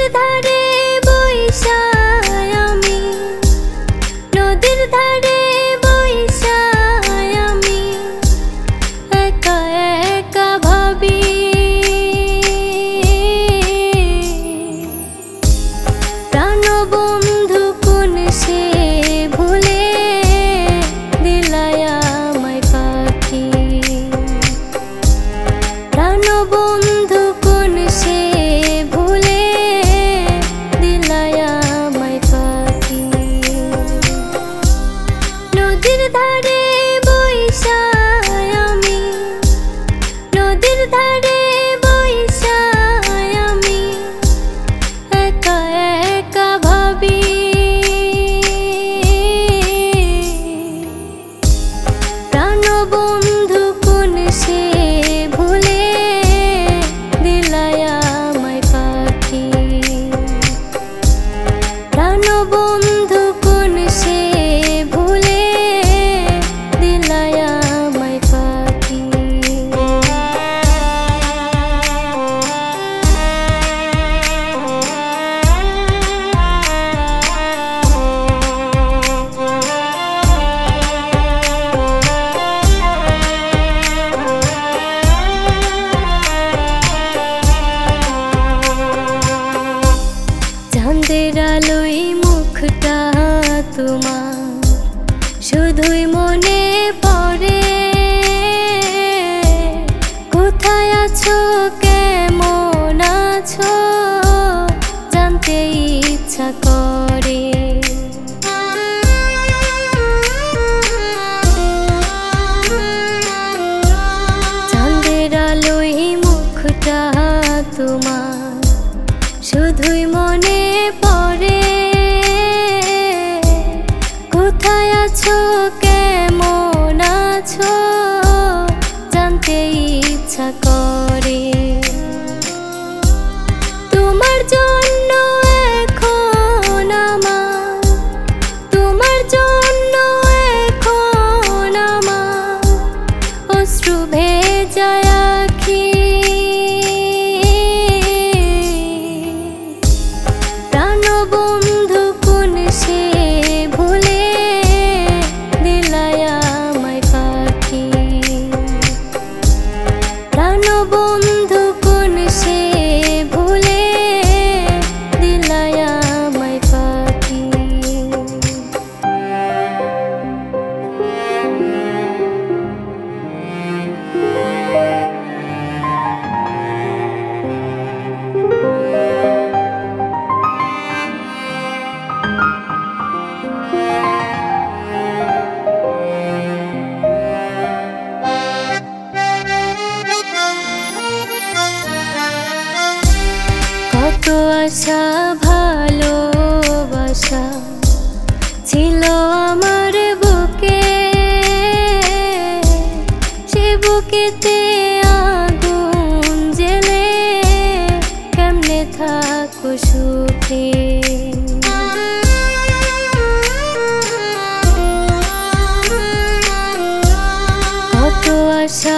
ধারে বইসা আমি, নদীর ধারে বইসা আমি একা একা ভাবি, প্রাণবন্ধু কোন সে ভুলে দিলায় আমায় পাখি, প্রাণবন্ধু কোন সে ভুলে দিলায় আমায় পাখি। নদীর ধারে বইসা আমি, নদীর ধারে বইসা আমি একা একা ভাবি, প্রাণবন্ধু কোন সে ভুলে দিলায় আমায় পাখি, প্রাণবন্ধু কোন সে ভুলে দিলায় আমায় পাখি। চাঁদের আলোয় মুখটা তোমার শুধুই মনে পড়ে, কোথায় আছো কেমন আছো জানতে ইচ্ছা করে। চাঁদের আলোয় মুখটা তোমার শুধুই মনে পড়ে, কোথায় আছো কেমন আছো জানতে ইচ্ছা করে। তোমার জন্য এখন আমার, তোমার জন্য এখন আমার অশ্রু ভেজা আখি, প্রাণবন্ধু কোন সে ভুলে দিলায় আমায় পাখি, প্রাণবন্ধু কোন সে ভুলে দিলায় আমায় পাখি। কত আশা ভালোবাসা ছিল আমার বুকে, সে বুকেতে আগুন জ্বেলে কেমনে থাকো সুখে। কত আশা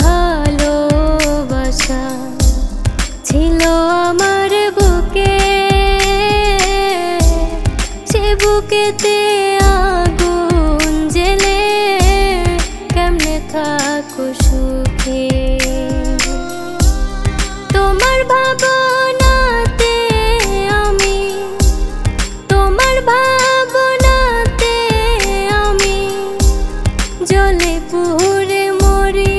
ভালোবাসা ছিল আমার বুকে, সে বুকেতে আগুন জ্বেলে কেমনে থাকো সুখে। তোমার ভাবনাতে আমি, তোমার ভাবনাতে আমি জ্বলে পুড়ে মরি,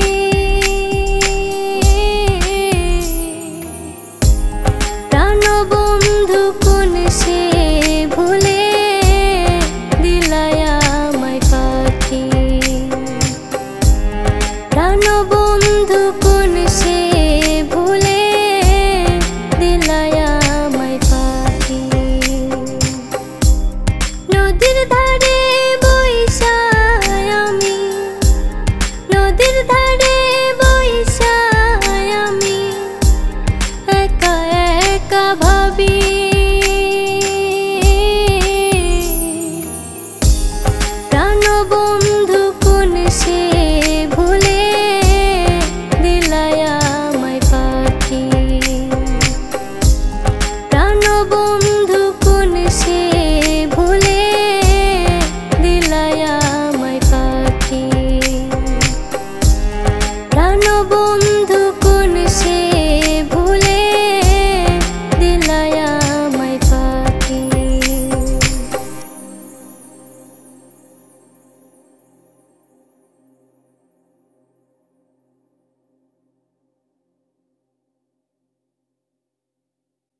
প্রাণবন্ধু কোন সে ভুলে দিলায় আমায় পাখি, প্রাণবন্ধু বন্ধু